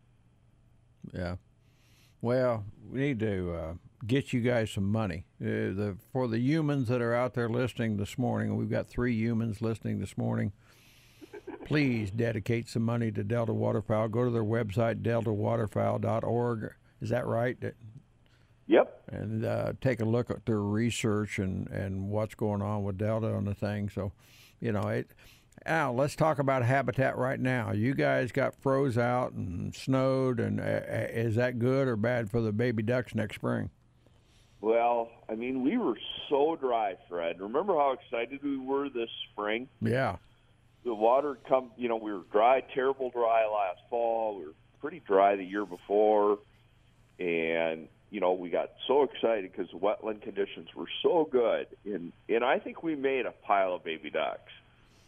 Yeah. Well, we need to uh, get you guys some money. Uh, the for the humans that are out there listening this morning, and we've got three humans listening this morning, please dedicate some money to Delta Waterfowl. Go to their website, delta waterfowl dot org. Is that right? Yep. And uh, take a look at their research and, and what's going on with Delta on the thing. So, you know, it. Al, let's talk about habitat right now. You guys got froze out and snowed, and uh, is that good or bad for the baby ducks next spring? Well, I mean, we were so dry, Fred. Remember how excited we were this spring? Yeah. The water come, you know, we were dry, terrible dry last fall. We were pretty dry the year before, and you know, we got so excited because the wetland conditions were so good, and and I think we made a pile of baby ducks.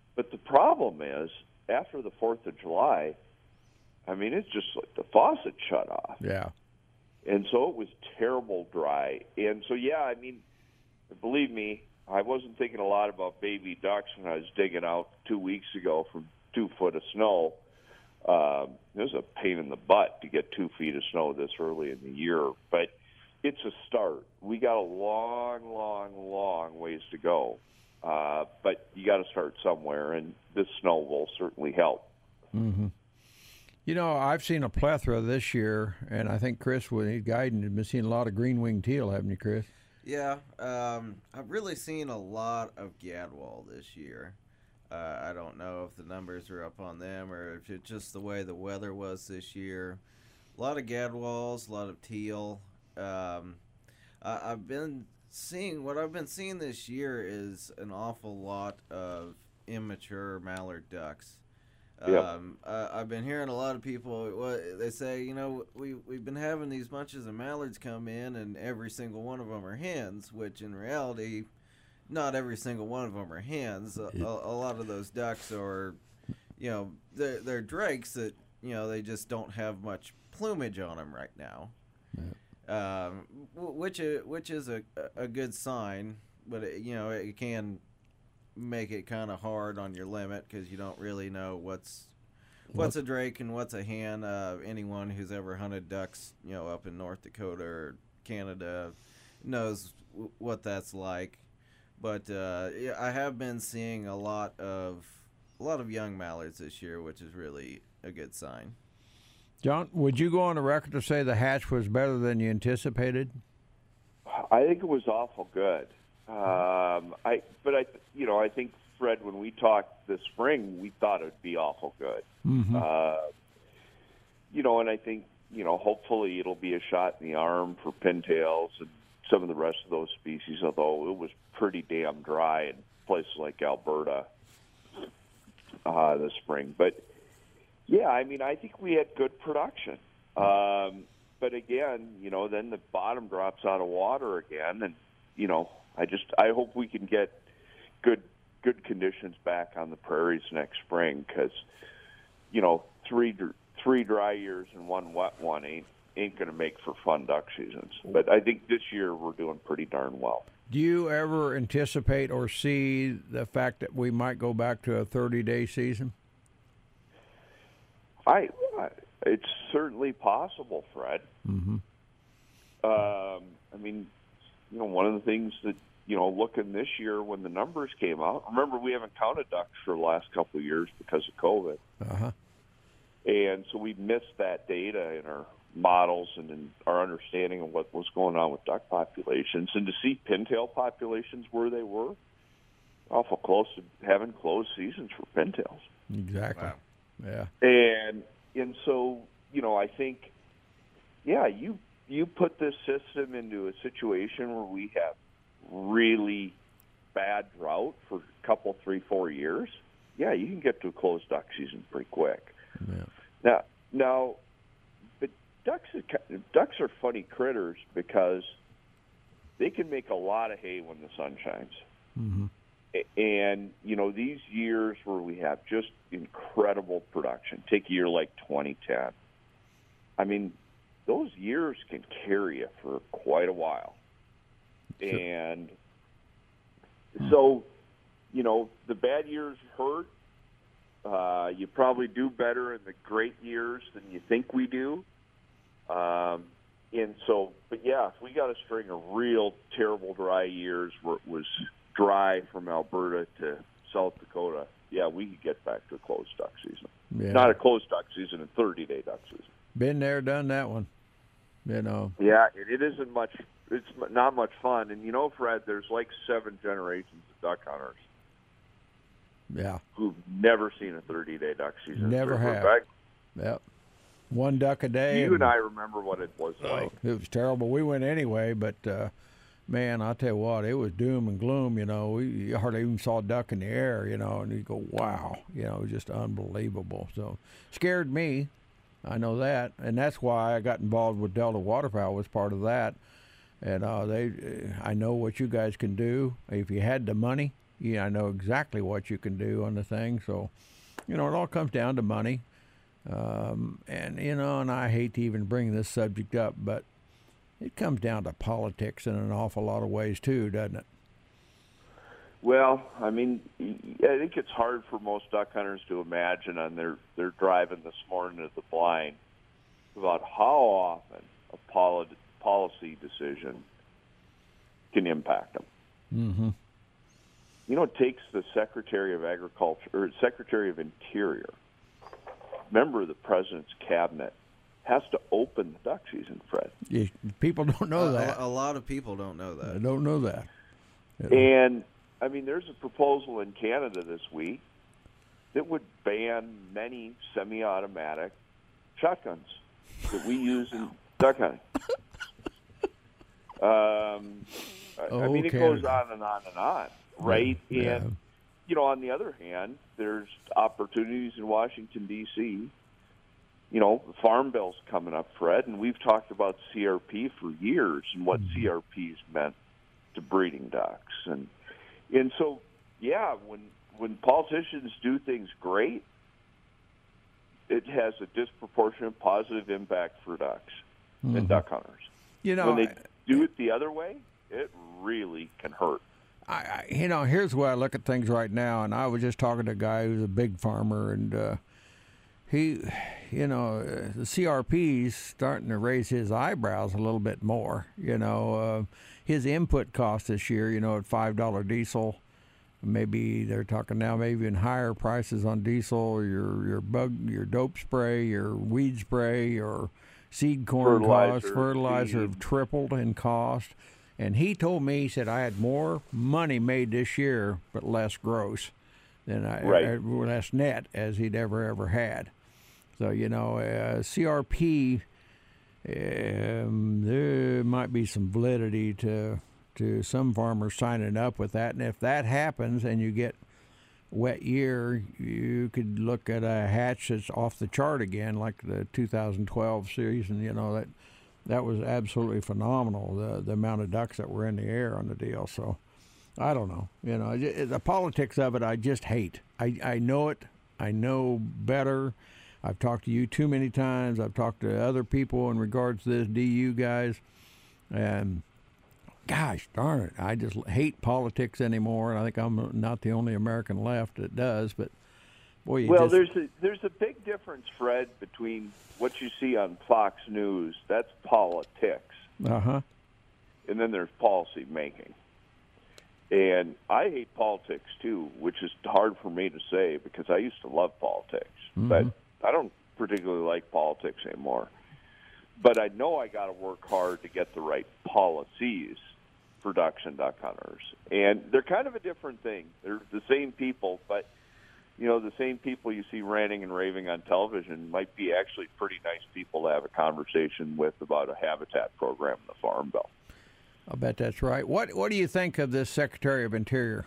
but the problem is, after the fourth of July, I mean, it's just like the faucet shut off. Yeah. And so it was terrible dry. And so, yeah, I mean, believe me, I wasn't thinking a lot about baby ducks when I was digging out two weeks ago from two foot of snow. Um, it was a pain in the butt to get two feet of snow this early in the year. But it's a start. We got a long, long, long ways to go. Uh, but you got to start somewhere, and this snow will certainly help. Mm-hmm. You know, I've seen a plethora this year, and I think Chris, when he's guiding, has been seeing a lot of green-winged teal, haven't you, Chris? Yeah, um, I've really seen a lot of gadwall this year. Uh, I don't know if the numbers are up on them or if it's just the way the weather was this year. A lot of gadwalls, a lot of teal. Um, I, I've been seeing, what I've been seeing this year is an awful lot of immature mallard ducks. Yep. Um, uh, I've been hearing a lot of people, well, they say, you know, we, we've been having these bunches of mallards come in and every single one of them are hens, which in reality, not every single one of them are hens. A, a, a lot of those ducks are, you know, they're, they're drakes that, you know, they just don't have much plumage on them right now. Yeah. Um, which is, which is a, a good sign, but, it, you know, it can make it kind of hard on your limit because you don't really know what's what's a drake and what's a hen. Uh, anyone who's ever hunted ducks, you know, up in North Dakota or Canada knows w- what that's like. But uh, yeah, I have been seeing a lot of a lot of young mallards this year, which is really a good sign. John, would you go on the record to say the hatch was better than you anticipated? I think it was awful good. Um, I, but I, you know, I think Fred, when we talked this spring, we thought it would be awful good. Mm-hmm. Uh, you know, and I think, you know, hopefully it'll be a shot in the arm for pintails and some of the rest of those species. Although it was pretty damn dry in places like Alberta uh, this spring. But yeah, I mean, I think we had good production. Um, but again, you know, then the bottom drops out of water again, and you know. I just I hope we can get good good conditions back on the prairies next spring because, you know, three three dry years and one wet one ain't ain't going to make for fun duck seasons. But I think this year we're doing pretty darn well. Do you ever anticipate or see the fact that we might go back to a thirty-day season? I, I it's certainly possible, Fred. Mm-hmm. Um, I mean, you know, one of the things that, you know, looking this year when the numbers came out, remember we haven't counted ducks for the last couple of years because of COVID. Uh-huh. And so we missed that data in our models and in our understanding of what was going on with duck populations. And to see pintail populations where they were, awful close to having closed seasons for pintails. Exactly. Wow. Yeah. And and so, you know, I think, yeah, you you put this system into a situation where we have really bad drought for a couple, three, four years, yeah, you can get to a closed duck season pretty quick. Yeah. Now, now, but ducks ducks are funny critters because they can make a lot of hay when the sun shines. Mm-hmm. And, you know, these years where we have just incredible production, take a year like twenty ten, I mean, those years can carry you for quite a while. Sure. And so, you know, the bad years hurt. Uh, you probably do better in the great years than you think we do. Um, and so, but yeah, if we got a string of real terrible dry years where it was dry from Alberta to South Dakota, yeah, we could get back to a closed duck season. Yeah. Not a closed duck season, a thirty-day duck season. Been there, done that one. You know. Yeah, it, it isn't much. It's not much fun. And you know, Fred, there's like seven generations of duck hunters. Yeah. Who've never seen a thirty-day duck season. Never have. Back. Yep. One duck a day. You and, and I remember what it was oh, like. It was terrible. We went anyway, but uh, man, I'll tell you what, it was doom and gloom. You know, we you hardly even saw a duck in the air. You know, and you go, wow, you know, just unbelievable. So scared me. I know that, and that's why I got involved with Delta Waterfowl. Was part of that, and uh, they, I know what you guys can do if you had the money. Yeah, I know exactly what you can do on the thing. So, you know, it all comes down to money. Um, and, you know, and I hate to even bring this subject up, but it comes down to politics in an awful lot of ways too, doesn't it? Well, I mean, I think it's hard for most duck hunters to imagine on their, their driving this morning to the blind about how often a poli- policy decision can impact them. Mm-hmm. You know, it takes the Secretary of Agriculture or Secretary of Interior, member of the President's cabinet, has to open the duck season, Fred. Yeah, people don't know Uh, that. A, a lot of people don't know that. I don't know that. And, I mean, there's a proposal in Canada this week that would ban many semi-automatic shotguns that we use in duck hunting. Um, Oh, I mean, it Canada. goes on and on and on, right? Yeah. And, you know, on the other hand, there's opportunities in Washington, D C You know, the Farm Bill's coming up, Fred, and we've talked about C R P for years and what Mm-hmm. C R P's meant to breeding ducks. And and so, yeah, when when politicians do things great, it has a disproportionate positive impact for ducks Mhm. and duck hunters. You know, when they I- do it the other way, it really can hurt. I, I, you know, here's where I look at things right now, and I was just talking to a guy who's a big farmer, and uh, he, you know, uh, the C R P's starting to raise his eyebrows a little bit more. You know, uh, his input cost this year, you know, at five dollar diesel, maybe they're talking now maybe even higher prices on diesel, your your bug, your dope spray, your weed spray, your seed corn costs, Fertilizer, fertilizer have seed. tripled in cost. And he told me, he said, I had more money made this year, but less gross than I, Right. uh, less net as he'd ever, ever had. So, you know, uh, C R P, um, there might be some validity to to some farmers signing up with that. And if that happens and you get wet year, you could look at a hatch that's off the chart again, like the two thousand twelve season, you know, that that was absolutely phenomenal, the the amount of ducks that were in the air on the deal. So I don't know. You know, ju- the politics of it I just hate. I, I know it. I know better. I've talked to you too many times. I've talked to other people in regards to this, D U guys. And gosh darn it, I just hate politics anymore. And I think I'm not the only American left that does. But boy, you Well, just, there's a, there's a big difference, Fred, between what you see on Fox News, that's politics, uh-huh. and then there's policy making. And I hate politics, too, which is hard for me to say because I used to love politics. Mm-hmm. But I don't particularly like politics anymore. But I know I got to work hard to get the right policies for ducks and duck hunters. And they're kind of a different thing. They're the same people, but you know, the same people you see ranting and raving on television might be actually pretty nice people to have a conversation with about a habitat program in the Farm Bill. I'll bet that's right. What What do you think of this Secretary of Interior?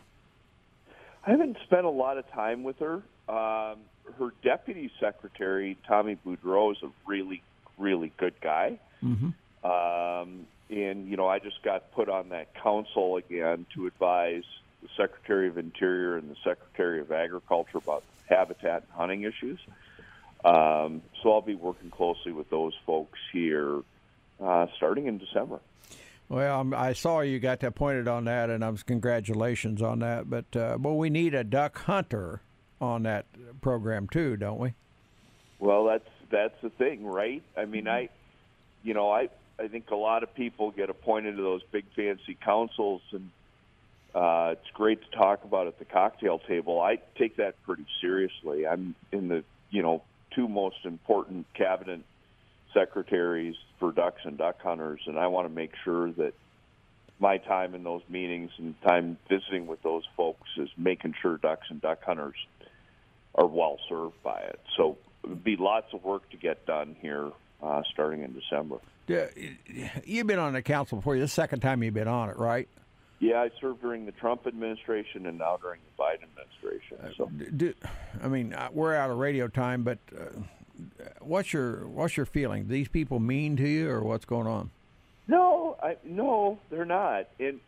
I haven't spent a lot of time with her. Um, her deputy secretary, Tommy Boudreau, is a really, really good guy. Mm-hmm. Um, and, you know, I just got put on that council again to advise the Secretary of Interior and the Secretary of Agriculture about habitat and hunting issues. Um, so I'll be working closely with those folks here uh, starting in December. Well, um, I saw you got appointed on that, and I was congratulations on that. But uh, well, we need a duck hunter on that program too, don't we? Well, that's that's the thing, right? I mean, I, you know, I I think a lot of people get appointed to those big fancy councils, and uh, it's great to talk about at the cocktail table. I take that pretty seriously. I'm in the you know two most important cabinet secretaries for ducks and duck hunters, and I want to make sure that my time in those meetings and time visiting with those folks is making sure ducks and duck hunters are well served by it. So it would be lots of work to get done here uh, starting in December. Yeah, you've been on the council before. This is the second time you've been on it, right? Yeah, I served during the Trump administration and now during the Biden administration. So, Do, I mean, uh, we're out of radio time, but uh, what's your what's your feeling? These people mean to you, or what's going on? no, I, no, they're not. And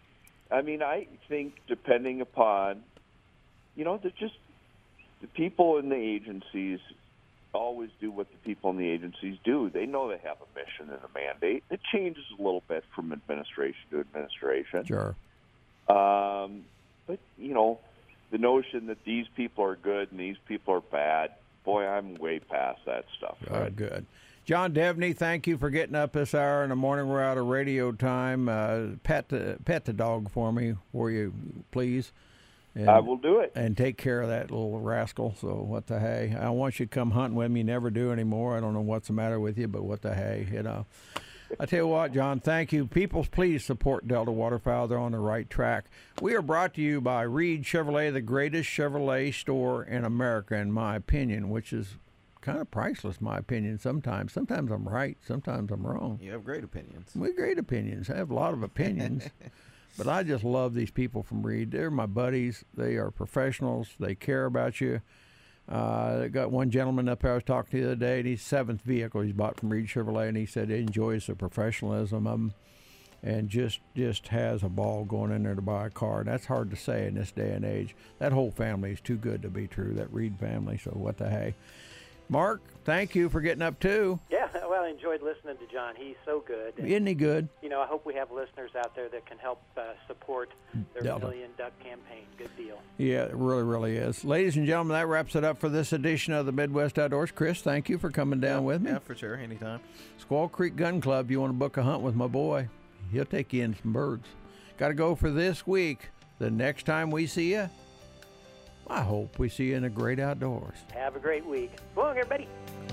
I mean, I think depending upon, you know, they're just the people in the agencies always do what the people in the agencies do. They know they have a mission and a mandate. It changes a little bit from administration to administration. Sure. Um, but, you know, the notion that these people are good and these people are bad, boy, I'm way past that stuff. Oh, Right? good. John Devney, thank you for getting up this hour in the morning. We're out of radio time. Uh, pet, the, pet the dog for me, will you, please? And, I will do it. And take care of that little rascal. So what the hey? I want you to come hunting with me. You never do anymore. I don't know what's the matter with you, but what the hey, you know. I tell you what, John, thank you. People, please support Delta Waterfowl. They're on the right track. We are brought to you by Reed Chevrolet, the greatest Chevrolet store in America, in my opinion, which is kind of priceless, my opinion, sometimes. Sometimes I'm right. Sometimes I'm wrong. You have great opinions. We have great opinions. I have a lot of opinions. But I just love these people from Reed. They're my buddies. They are professionals. They care about you. Uh, I got one gentleman up there I was talking to the other day, and he's seventh vehicle he's bought from Reed Chevrolet, and he said he enjoys the professionalism of them and just just has a ball going in there to buy a car. And that's hard to say in this day and age. That whole family is too good to be true, that Reed family, so what the hey. Mark, thank you for getting up too. Yeah, well, I enjoyed listening to John. He's so good. And, Isn't he good? you know, I hope we have listeners out there that can help uh, support their Delta. Million Duck campaign. Good deal. Yeah, it really, really is. Ladies and gentlemen, that wraps it up for this edition of the Midwest Outdoors. Chris, thank you for coming down yeah, with me. Yeah, for sure. Anytime. Squaw Creek Gun Club, you want to book a hunt with my boy, he'll take you in some birds. Got to go for this week. The next time we see you, I hope we see you in the great outdoors. Have a great week. Go on, everybody.